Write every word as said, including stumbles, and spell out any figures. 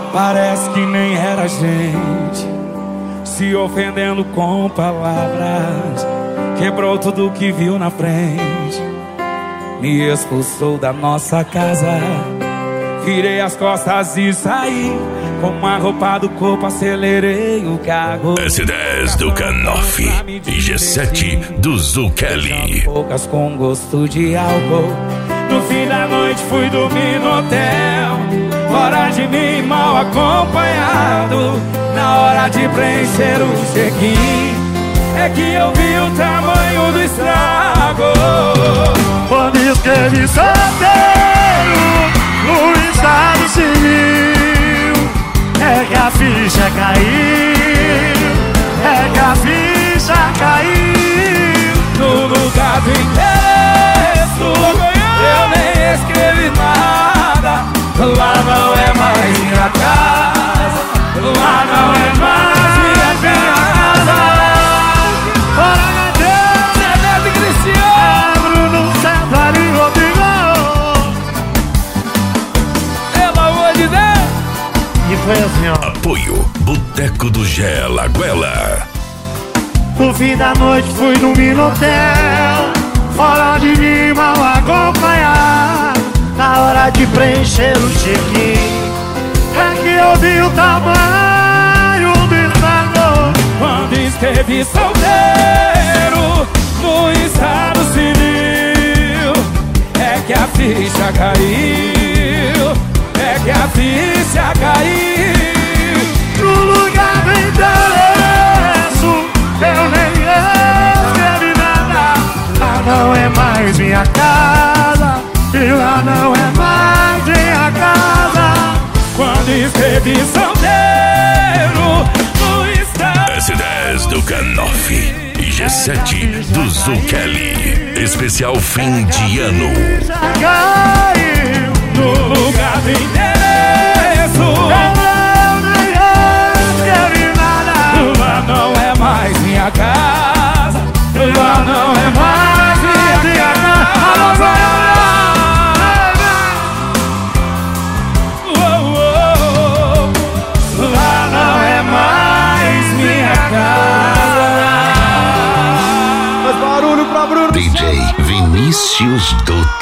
Parece que nem era gente, se ofendendo com palavras. Quebrou tudo que viu na frente, me expulsou da nossa casa. Virei as costas e saí, com uma roupa do corpo acelerei o carro. S dez do Canoff e G sete do Zuccheli. Poucas com gosto de álcool. No fim da noite fui dormir no hotel, fora de mim, mal acompanhado. Na hora de preencher o check-in, é que eu vi o tamanho do estrago. Quando escrevi solteiro no estado civil, é que a ficha caiu, é que a ficha caiu. No lugar do endereço eu nem escrevi nada. Lá não é mais minha casa, lá não é mais minha casa. Bora, Deus, Zé Neto e Cristiano, Bruno César e Rodrigo. pelo amor de Deus. E foi assim, ó. Apoio Boteco do Gé Lagoela. No fim da noite fui dormir no hotel, fora de mim, mal acompanhado. Na hora de preencher o check-in, é que eu vi o tamanho do estrago. Quando escrevi solteiro no estado civil, é que a ficha caiu, é que a ficha caiu. No lugar do endereço eu nem escrevi nada. Lá não é mais minha casa, e lá não é mais minha casa. Quando escrevi solteiro no estado. S dez do Canoff e G sete do Zuccheli. Especial fim de ano. Já caiu. No lugar do endereço Eu nem escrevi nada. lá não é mais minha casa, lá não é mais minha casa. Oh, oh, oh. Lá não é mais minha casa. Faz barulho pra Bruno. D J Vinícius do